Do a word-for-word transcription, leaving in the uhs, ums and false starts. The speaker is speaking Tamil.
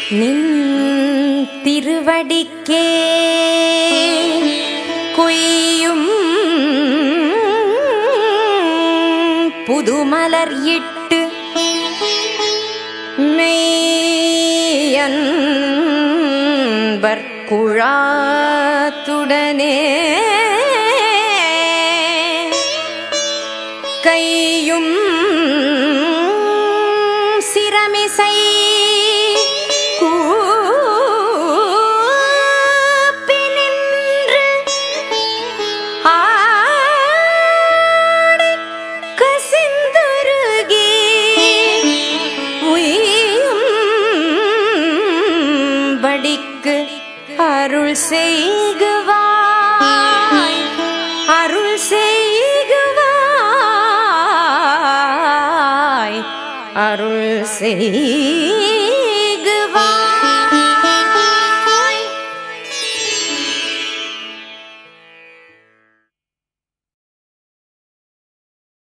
நின் திருவடிக்கே கொய்யும் புதுமலர் இட்டு மெய்யன்பர் குழாத்துடனே கையும் சிரமிசை கூப்பி நின்று ஆடி கசிந்துருகி உய்யும் படிக்கு அருள் செய்குவாய் அருள் செய்குவாய் அருள் செய்